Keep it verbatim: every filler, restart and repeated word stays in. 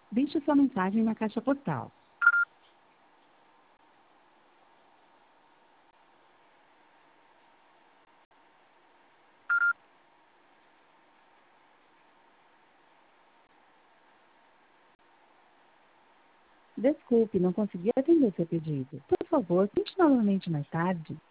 Deixe sua mensagem na caixa postal. Desculpe, não consegui atender seu pedido. Por favor, tente novamente mais tarde.